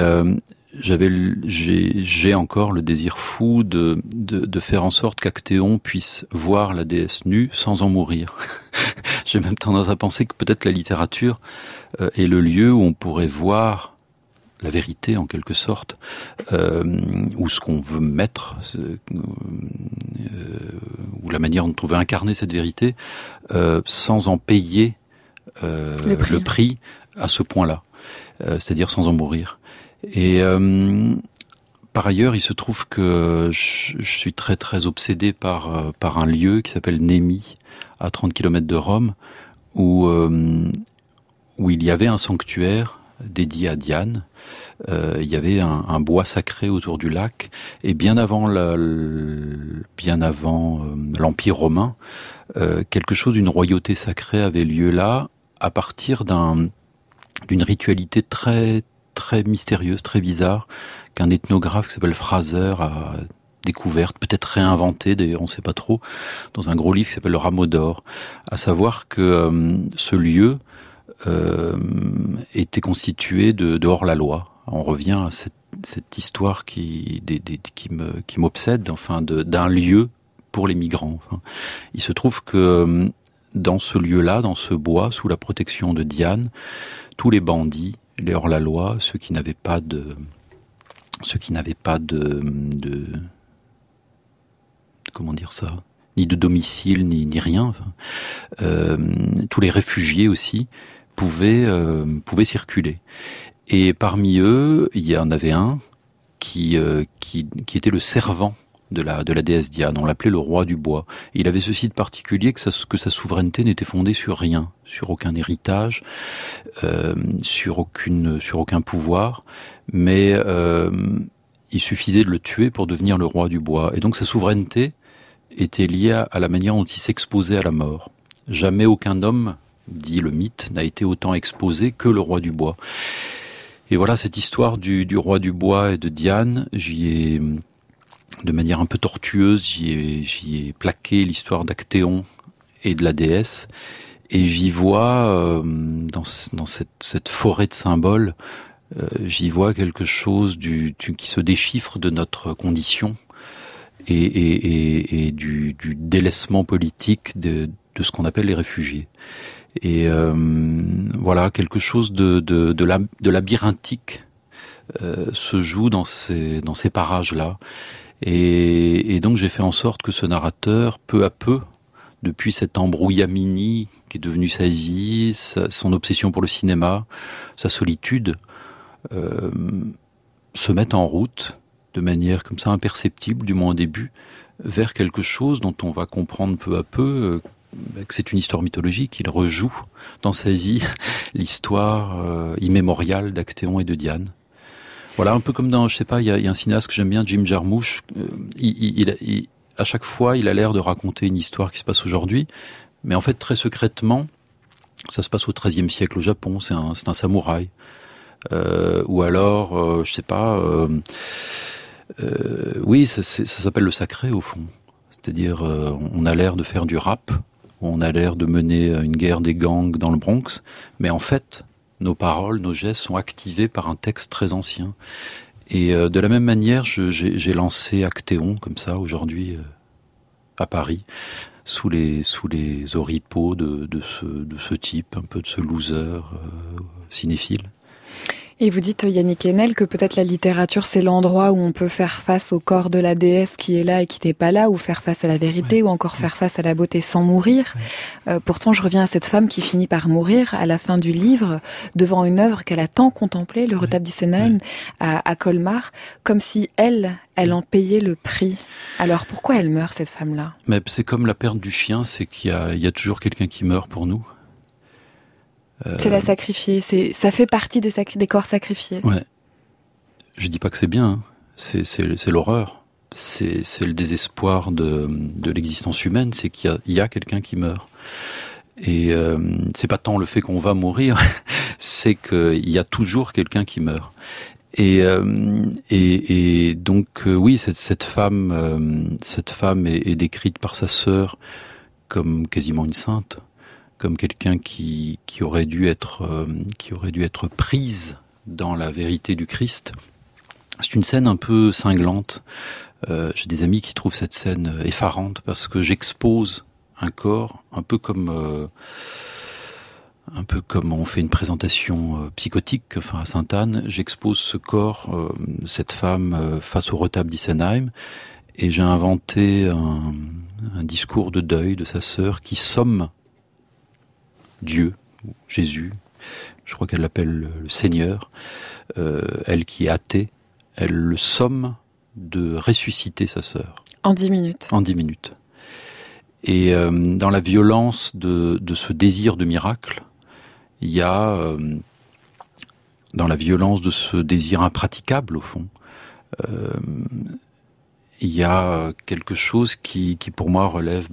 j'ai encore le désir fou de faire en sorte qu'Actéon puisse voir la déesse nue sans en mourir. J'ai même tendance à penser que peut-être la littérature est le lieu où on pourrait voir la vérité en quelque sorte, ou ce qu'on veut mettre, ou la manière dont on veut incarner cette vérité, sans en payer le prix à ce point-là, c'est-à-dire sans en mourir. Et par ailleurs, il se trouve que je suis très très obsédé par un lieu qui s'appelle Némi, à 30 km de Rome, où il y avait un sanctuaire dédié à Diane. Il y avait un bois sacré autour du lac, et bien avant l'Empire romain, quelque chose d'une royauté sacrée avait lieu là, à partir d'une ritualité très très mystérieuse, très bizarre, qu'un ethnographe qui s'appelle Fraser a découverte, peut-être réinventée, d'ailleurs on ne sait pas trop, dans un gros livre qui s'appelle Le Rameau d'Or, à savoir que ce lieu était constitué de hors-la-loi. On revient à cette histoire qui m'obsède, enfin, d'un lieu pour les migrants. Enfin, il se trouve que dans ce lieu-là, dans ce bois, sous la protection de Diane, tous les bandits, les hors-la-loi, ceux qui n'avaient pas ceux qui n'avaient pas de comment dire ça, ni de domicile, ni rien. Tous les réfugiés aussi pouvaient circuler. Et parmi eux, il y en avait un qui était le servant de la déesse Diane. On l'appelait le roi du bois. Et il avait ceci de particulier que sa souveraineté n'était fondée sur rien, sur aucun héritage, sur aucun pouvoir, mais il suffisait de le tuer pour devenir le roi du bois. Et donc sa souveraineté était liée à la manière dont il s'exposait à la mort. Jamais aucun homme, dit le mythe, n'a été autant exposé que le roi du bois. Et voilà, cette histoire du roi du bois et de Diane, de manière un peu tortueuse, j'y ai plaqué l'histoire d'Actéon et de la déesse, et j'y vois, dans cette forêt de symboles, j'y vois quelque chose qui se déchiffre de notre condition, et du délaissement politique de ce qu'on appelle les réfugiés. Et voilà, quelque chose de labyrinthique se joue dans ces parages-là. Et donc j'ai fait en sorte que ce narrateur, peu à peu, depuis cet embrouillamini qui est devenu sa vie, son obsession pour le cinéma, sa solitude, se mette en route de manière comme ça imperceptible, du moins au début, vers quelque chose dont on va comprendre peu à peu que c'est une histoire mythologique. Il rejoue dans sa vie l'histoire immémoriale d'Actéon et de Diane. Voilà, un peu comme dans, je sais pas, il y a un cinéaste que j'aime bien, Jim Jarmusch. À chaque fois, il a l'air de raconter une histoire qui se passe aujourd'hui, mais en fait, très secrètement, ça se passe au XIIIe siècle au Japon. C'est un samouraï, ou alors, je sais pas. Oui, ça s'appelle le sacré au fond. C'est-à-dire, on a l'air de faire du rap, on a l'air de mener une guerre des gangs dans le Bronx, mais en fait, nos paroles, nos gestes sont activés par un texte très ancien. Et de la même manière, j'ai lancé Actéon, comme ça, aujourd'hui, à Paris, sous les oripeaux de ce type, un peu de ce loser cinéphile. Et vous dites, Yannick Haenel, que peut-être la littérature, c'est l'endroit où on peut faire face au corps de la déesse qui est là et qui n'est pas là, ou faire face à la vérité, ou encore faire face à la beauté sans mourir. Pourtant, je reviens à cette femme qui finit par mourir à la fin du livre, devant une œuvre qu'elle a tant contemplée, le Retable d'Isenheim, à Colmar, comme si elle en payait le prix. Alors pourquoi elle meurt, cette femme-là ? Mais c'est comme la perte du chien, c'est qu'il y a toujours quelqu'un qui meurt pour nous. C'est la sacrifiée, ça fait partie des corps sacrifiés. Ouais. Je dis pas que c'est bien, hein. C'est l'horreur. C'est le désespoir de l'existence humaine, c'est qu'il y a quelqu'un qui meurt. Et c'est pas tant le fait qu'on va mourir, c'est qu'il y a toujours quelqu'un qui meurt. Et donc oui, cette femme est décrite par sa sœur comme quasiment une sainte, comme quelqu'un qui aurait dû être prise dans la vérité du Christ. C'est une scène un peu cinglante. J'ai des amis qui trouvent cette scène effarante parce que j'expose un corps un peu comme on fait une présentation psychotique, enfin à Sainte-Anne. J'expose ce corps, cette femme face au retable d'Isenheim, et j'ai inventé un discours de deuil de sa sœur qui somme Dieu, Jésus, je crois qu'elle l'appelle le Seigneur, elle qui est athée, elle le somme de ressusciter sa sœur. En 10 minutes. En 10 minutes. Et dans la violence de ce désir de miracle, il y a, dans la violence de ce désir impraticable au fond, il y a quelque chose qui pour moi relève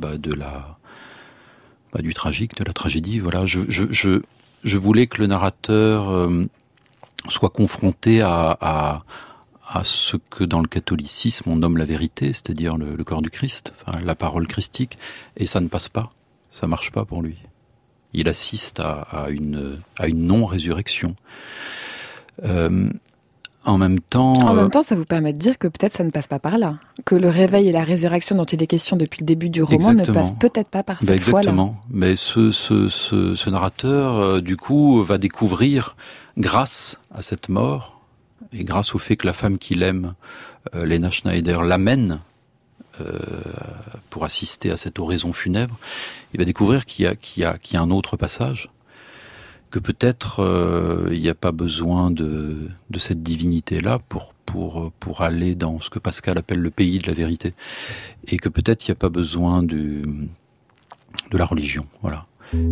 du tragique, de la tragédie. Voilà, je voulais que le narrateur soit confronté à ce que dans le catholicisme on nomme la vérité, c'est-à-dire le corps du Christ, enfin, la parole christique, et ça ne passe pas, ça marche pas pour lui. Il assiste à une non-résurrection. En même temps, ça vous permet de dire que peut-être ça ne passe pas par là, que le réveil et la résurrection dont il est question depuis le début du roman ne passent peut-être pas par cette fois-là. Exactement. Mais ce narrateur, du coup, va découvrir, grâce à cette mort et grâce au fait que la femme qu'il aime, Lena Schneider, l'amène pour assister à cette oraison funèbre, il va découvrir qu'il y a un autre passage, que peut-être il n'y a pas besoin de cette divinité-là pour aller dans ce que Pascal appelle le pays de la vérité, et que peut-être il n'y a pas besoin de la religion, voilà.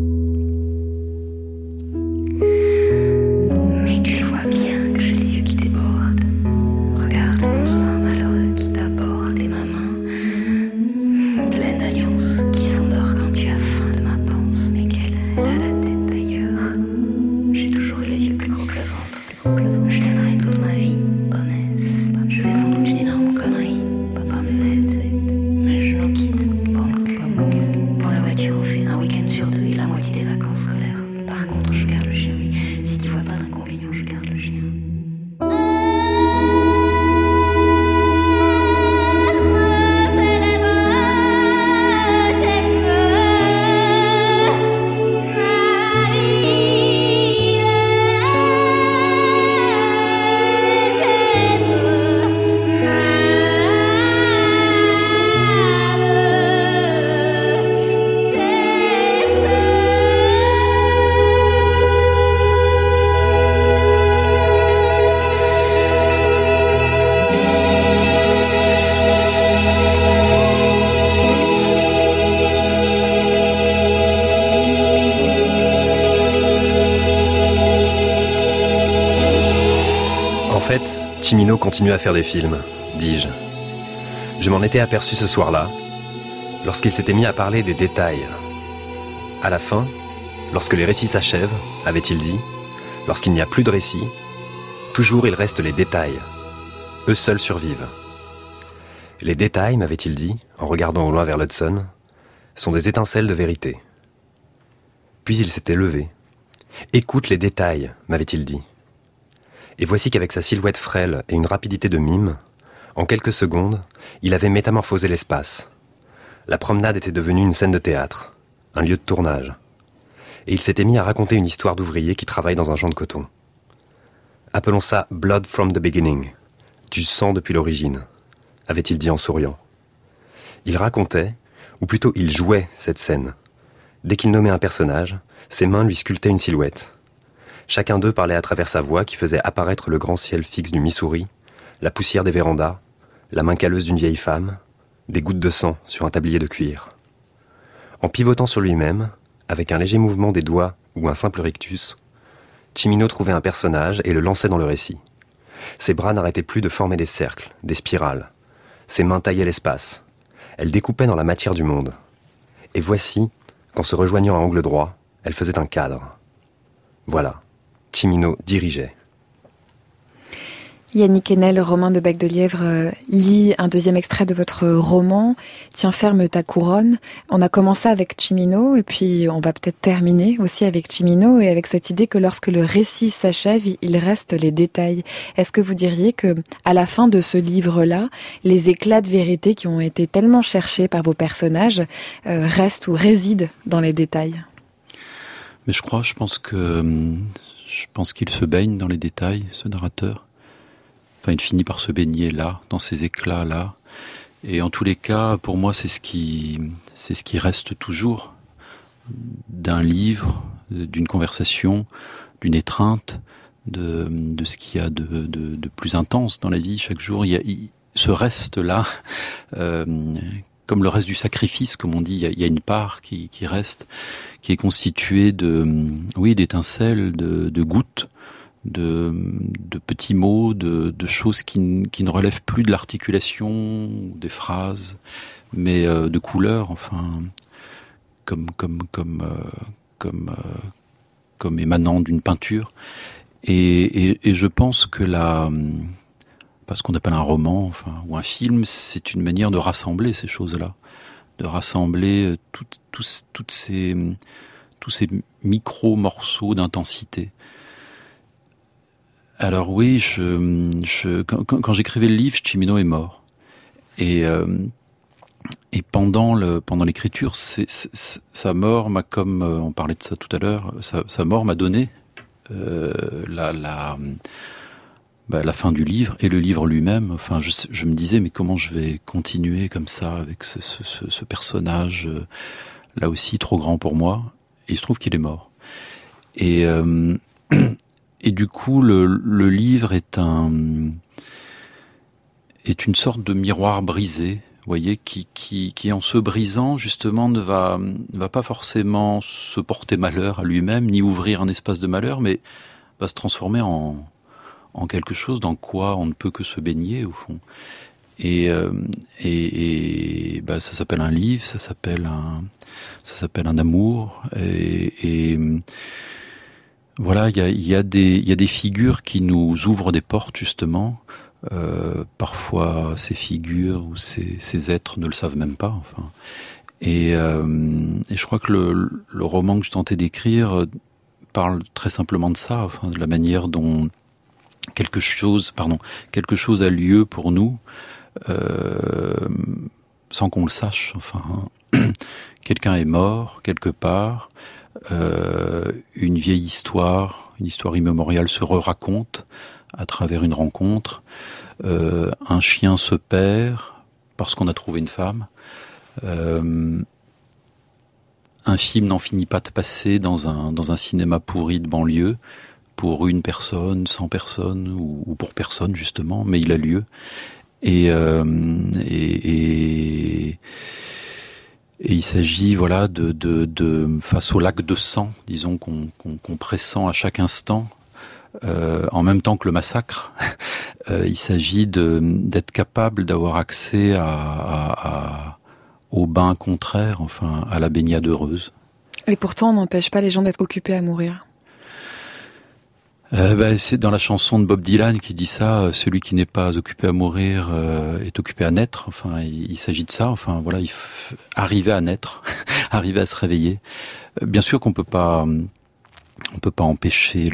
Mais tu vois bien que j'ai les yeux qui débordent. Regarde mon sein malheureux qui t'aborde et ma main pleine d'alliance qui s'endort quand tu as faim de ma panse, mais qu'elle a la tête d'ailleurs. J'ai toujours eu les yeux plus gros que le ventre, Je t'aimerai toute ma vie, promesse. Je fais sans doute une énorme connerie, mais je nous quitte pour mon cul. Pour la voiture, on fait un week-end sur 2 et la moitié des vacances scolaires. Par contre, je garde le chien, oui. Si tu vois pas d'inconvénient, je garde le chien. En fait, Cimino continue à faire des films, dis-je. Je m'en étais aperçu ce soir-là, lorsqu'il s'était mis à parler des détails. À la fin, lorsque les récits s'achèvent, avait-il dit, lorsqu'il n'y a plus de récits, toujours il reste les détails. Eux seuls survivent. Les détails, m'avait-il dit, en regardant au loin vers l'Hudson, sont des étincelles de vérité. Puis il s'était levé. « Écoute les détails », m'avait-il dit. Et voici qu'avec sa silhouette frêle et une rapidité de mime, en quelques secondes, il avait métamorphosé l'espace. La promenade était devenue une scène de théâtre, un lieu de tournage. Et il s'était mis à raconter une histoire d'ouvrier qui travaille dans un champ de coton. Appelons ça « Blood from the beginning », du sang depuis l'origine, avait-il dit en souriant. Il racontait, ou plutôt il jouait cette scène. Dès qu'il nommait un personnage, ses mains lui sculptaient une silhouette. Chacun d'eux parlait à travers sa voix qui faisait apparaître le grand ciel fixe du Missouri, la poussière des vérandas, la main calleuse d'une vieille femme, des gouttes de sang sur un tablier de cuir. En pivotant sur lui-même, avec un léger mouvement des doigts ou un simple rictus, Cimino trouvait un personnage et le lançait dans le récit. Ses bras n'arrêtaient plus de former des cercles, des spirales. Ses mains taillaient l'espace. Elles découpaient dans la matière du monde. Et voici qu'en se rejoignant à angle droit, elles faisaient un cadre. Voilà. Cimino dirigeait. Yannick Enel, Romain de Bec de Lièvre, lit un deuxième extrait de votre roman, Tiens ferme ta couronne. On a commencé avec Cimino et puis on va peut-être terminer aussi avec Cimino et avec cette idée que lorsque le récit s'achève, il reste les détails. Est-ce que vous diriez que à la fin de ce livre-là, les éclats de vérité qui ont été tellement cherchés par vos personnages restent ou résident dans les détails ? Mais je pense qu'il se baigne dans les détails, ce narrateur. Enfin, il finit par se baigner là, dans ces éclats-là. Et en tous les cas, pour moi, c'est ce qui reste toujours d'un livre, d'une conversation, d'une étreinte, de ce qu'il y a de plus intense dans la vie. Chaque jour, ce reste-là, comme le reste du sacrifice, comme on dit, il y a une part qui reste, qui est constituée d'étincelles, de gouttes, de petits mots, de choses qui ne relèvent plus de l'articulation, des phrases, mais de couleurs, enfin, comme émanant d'une peinture. Et je pense que ce qu'on appelle un roman, enfin, ou un film, c'est une manière de rassembler ces choses-là, de rassembler tous ces micro-morceaux d'intensité. Alors oui, quand j'écrivais le livre, Cimino est mort. Et pendant l'écriture, sa mort m'a, comme on parlait de ça tout à l'heure, sa mort m'a donné la fin du livre et le livre lui-même. Enfin, je me disais, mais comment je vais continuer comme ça avec ce personnage, là aussi trop grand pour moi. Et il se trouve qu'il est mort. Et du coup, le livre est une sorte de miroir brisé, vous voyez, qui en se brisant, justement, ne va pas forcément se porter malheur à lui-même, ni ouvrir un espace de malheur, mais va se transformer en quelque chose dans quoi on ne peut que se baigner, au fond. Et ça s'appelle un livre, ça s'appelle un amour, et voilà, il y a des figures qui nous ouvrent des portes, justement. Parfois, ces figures ou ces êtres ne le savent même pas. Enfin, et je crois que le roman que je tentais d'écrire parle très simplement de ça, enfin, de la manière dont quelque chose a lieu pour nous, sans qu'on le sache. Enfin, quelqu'un est mort quelque part. Une vieille histoire, une histoire immémoriale se raconte à travers une rencontre. Un chien se perd parce qu'on a trouvé une femme. Un film n'en finit pas de passer dans un cinéma pourri de banlieue pour une personne, 100 personnes ou pour personne justement, mais il a lieu. Et il s'agit, voilà, de face au lac de sang, disons, qu'on pressent à chaque instant, en même temps que le massacre. Il s'agit d'être capable d'avoir accès au bain contraire, enfin, à la baignade heureuse. Et pourtant, on n'empêche pas les gens d'être occupés à mourir. C'est dans la chanson de Bob Dylan qui dit ça, celui qui n'est pas occupé à mourir est occupé à naître. Enfin, il s'agit de ça. Enfin, voilà, il faut arriver à naître, arriver à se réveiller. Bien sûr qu'on peut pas empêcher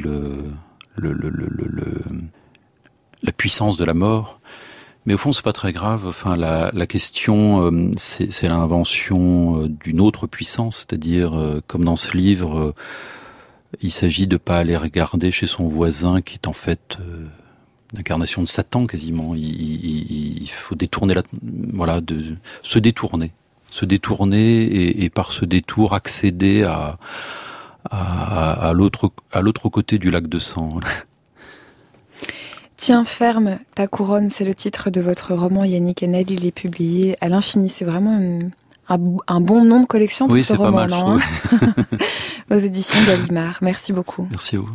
la puissance de la mort, mais au fond c'est pas très grave. Enfin, la question c'est l'invention d'une autre puissance, c'est-à-dire comme dans ce livre. Il s'agit de pas aller regarder chez son voisin qui est en fait l'incarnation de Satan quasiment. Il faut détourner se détourner et par ce détour accéder à l'autre côté du lac de sang. Tiens ferme ta couronne, c'est le titre de votre roman, Yannick Enel. Il est publié à l'Infini. C'est vraiment un bon nom de collection pour ce roman, non, aux éditions Gallimard. Merci beaucoup. Merci à vous.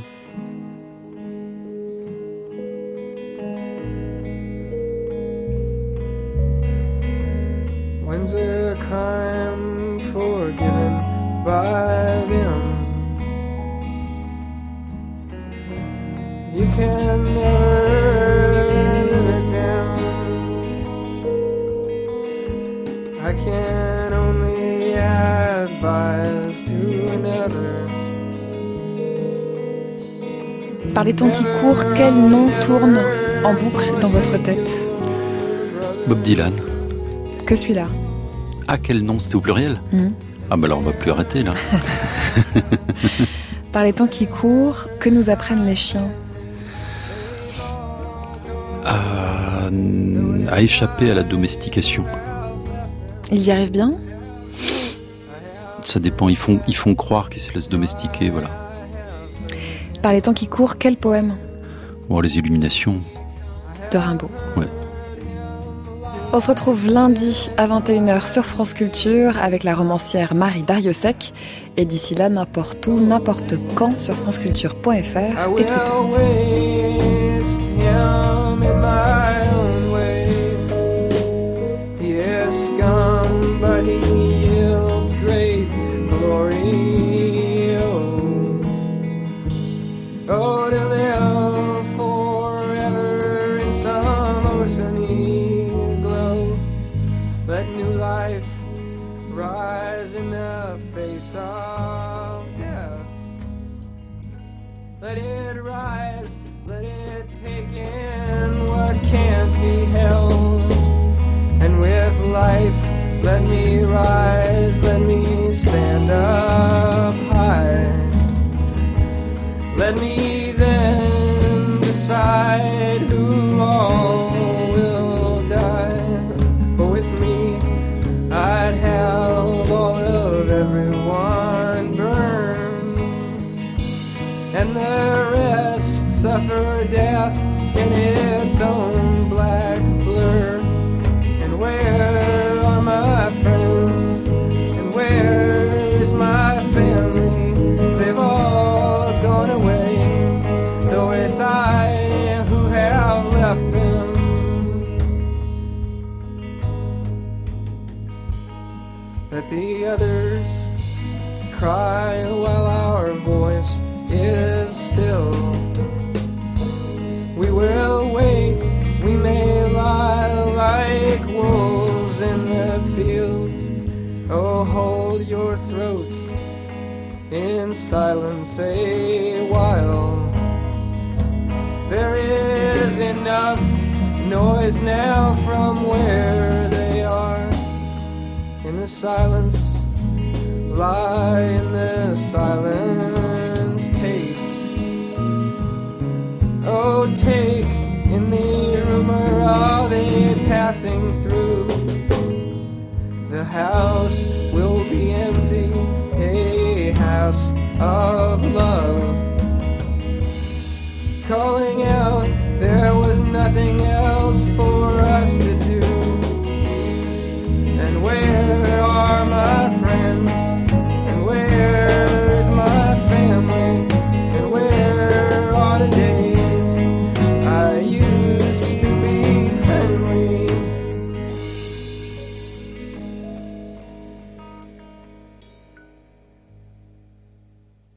When's a crime forgiven by them? You can never live it down. I can only advise to another. Par les temps qui courent, quel nom tourne en boucle dans votre tête? Bob Dylan. Que celui-là. Ah, quel nom? C'était au pluriel? Ah bah alors on va plus arrêter là. Par les temps qui courent, que nous apprennent les chiens? À échapper à la domestication. Ils y arrivent bien? Ça dépend, ils font croire qu'ils se laissent domestiquer, voilà. Par les temps qui courent, quel poème? Bon, les Illuminations. De Rimbaud. Ouais. On se retrouve lundi à 21h sur France Culture avec la romancière Marie Dariussec. Et d'ici là, n'importe où, n'importe quand sur franceculture.fr et Twitter. Oh, to live forever in some oceany glow. Let new life rise in the face of death. Let it rise, let it take in what can't be held. And with life, let me rise, let me stand up high. Let me then decide who suffer death in its own black blur. And where are my friends? And where is my family? They've all gone away, though it's I who have left them. Let the others cry while our voice is still. We will wait, we may lie like wolves in the fields. Oh, hold your throats in silence a while. There is enough noise now from where they are. In the silence, lie in the silence, take. Oh, take in the rumor of a passing through. The house will be empty, a house of love. Calling out, there was nothing else for us to do. And where